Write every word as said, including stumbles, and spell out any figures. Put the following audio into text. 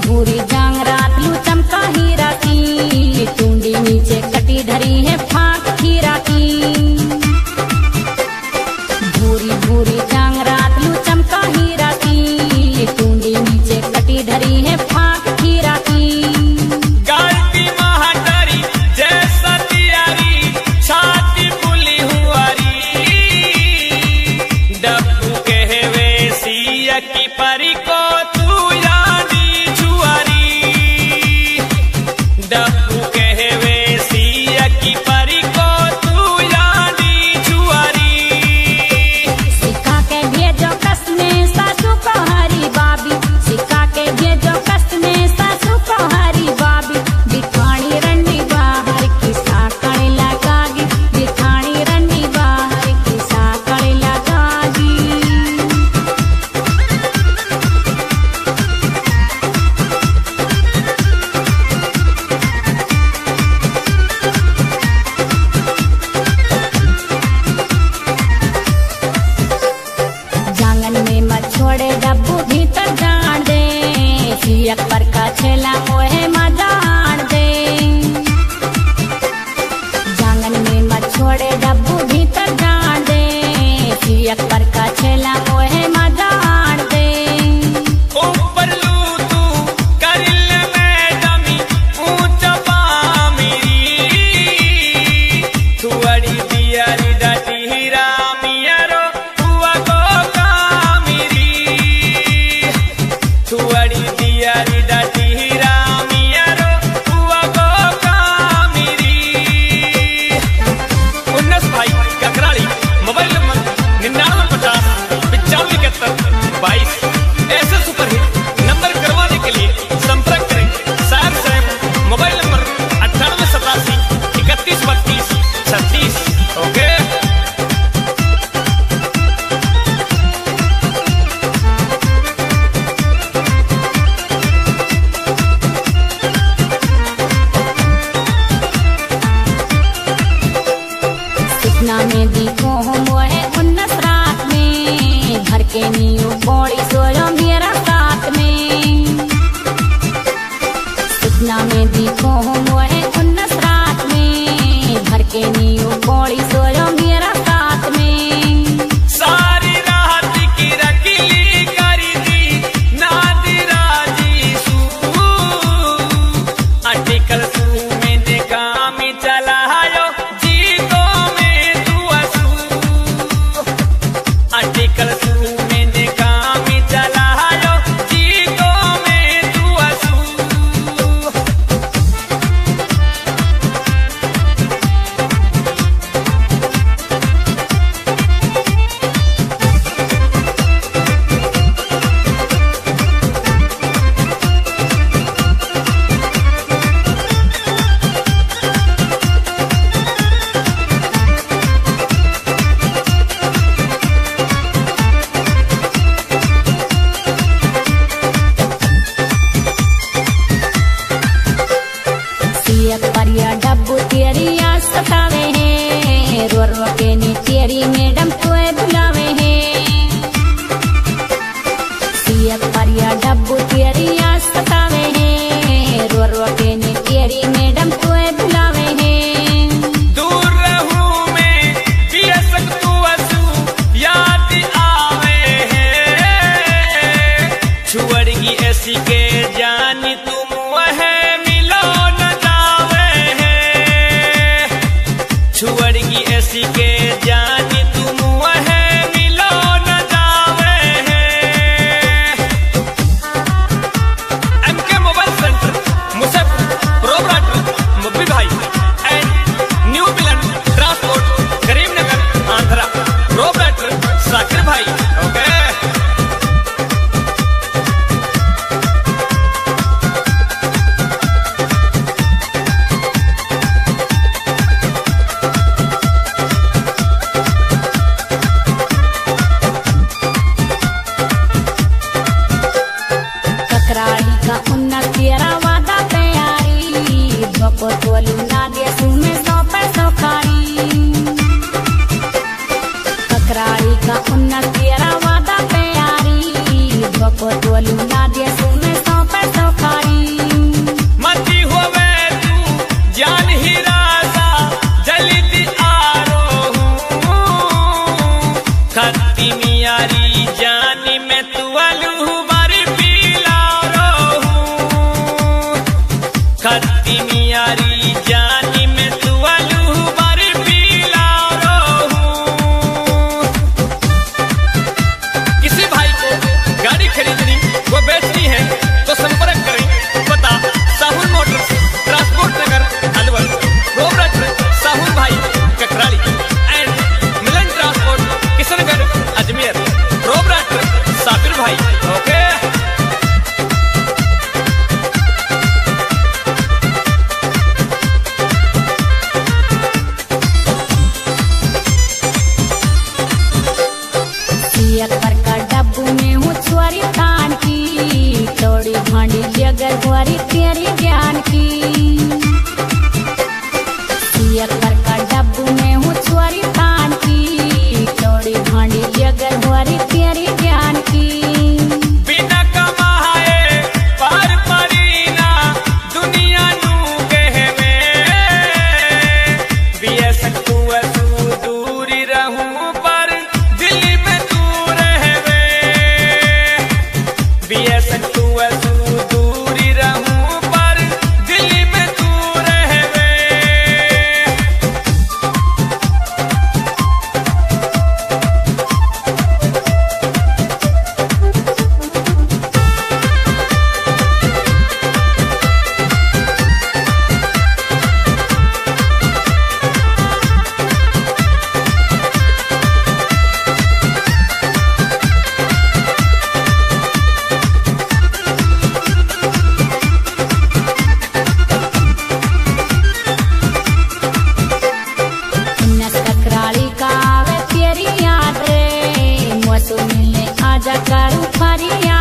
भूरी जांग रात लू चमका हीरा की, टूंडी नीचे कटी धरी है फाक खीरा की। भूरी भूरी जांग रात लू चमका हीरा की, टूंडी नीचे कटी धरी है फाक खीरा की। गाड़ी महाटारी जैसा तियारी छाती फुली हुआरी, डब्बू कहवे सिया की परी को तू यादी छुआरी, डब्बू कहवे सिया की परी को तू यादी छुआरी। सिक्का के भेजो कस में सासू को हरी बाबी, सिक्का के भेजो कस में सासू को हरी बाबी। बिठाणी रंडी बाहर की साकड़ लगागी, बिठाणी रंडी बाहर की साकड़ लगागी। जांगन में मत छोड़े डब्बू भीतर जान दे, सियक पर का छेला ओहे मजान दे। जांगन में मत छोड़े डब्बू भीतर जान दे, सियक पर का छेला ओहे मजान दे। ऊपर लू तू करिल में जमी ऊंचा पामीरी, तू अड़ी दियारी डाटी हीरा मियारो हुआ को कामिरी, तू अड़ी दियारी डाटी हीरा मियारो हुआ को कामिरी। उन्नीस भाई ककराली, मोबाइल नंबर निन्यानवे पचास पिचानवे इकहत्तर बाईस। ऐसे सुपरहिट नंबर करवाने के लिए संपर्क करें सार साहब, मोबाइल नंबर अट्ठानवे सतासी इकतीस बत्तीस छत्तीस। ओके। सपना में देखो हम है उन्नस रात में, भर के नींव पौड़ी सोयो मेरा साथ में। सपना में देखो हम है उन्नस रात में, भर के नींव पौड़ी सोयो मेरा साथ में। सारी रात की रकीली करी दी नादी राजी सू, आर्टिकल सू में निकामी चलायो जीतो में तू असू, आर्टिकल सू में निकामी चलायो जीतो में तू असू। सियक परिया डब्बू तेरी याद सतावे है, रो रो के नी तेरी मैडम तोए बुलावे है। सियक परिया डब्बू तेरी याद सतावे है, रो रो के नी तेरी मैडम तोए बुलावे है। दूर रहूं मैं बेशक तू असू याद आवे है, छुअड़गी ऐसी के जानी तुम वह मिलो न जावे है, छुअड़गी ऐसी के जानी तुम वह मिलो न जावे है। MK mobile centre Muzaffar proprietor मुब्बी भाई and new Milan transport Karimnagar Andhra, proprietor Shakir भाई। ओके। ककराली का उन्नत तेरा वादा तैयारी, धोको तोलू ना दे सुमे सौ पैसों खारी। ककराली का उन्नत तेरा वादा तैयारी, धोको तोलू ना दे सुमे सौ पैसों खारी। की जानी में तू आलू बारी पीला रहूं। किसी भाई को गाड़ी खरीदनी वो बेचनी है तो संपर्क करें। पता साहुल मोटर्स, ट्रांसपोर्ट नगर अलवर, रोबरट साहुल भाई Kakrali and Milan transport Kishangarh Ajmer, proprietor Sabir भाई। ओके अकबर का डब्बू में हूँ छोरी थान की, तोड़ी भांडी जगर भरी तेरी ज्ञान की। अकबर का डब्बू में हूँ छोरी थान की, तोड़ी भांडी जगर भरी तेरी ज्ञान की। बिना कमाए पार परीना दुनिया नू कहवे, बीएस तू असू दूरी रहूं पर दिल में तू रहवे, बीएस तू असू दूरी रहूं पर दिल में तू रहवे। नस ककराली का वे तेरी याद रे, मौसम मिलने आजा करूँ फरियाद।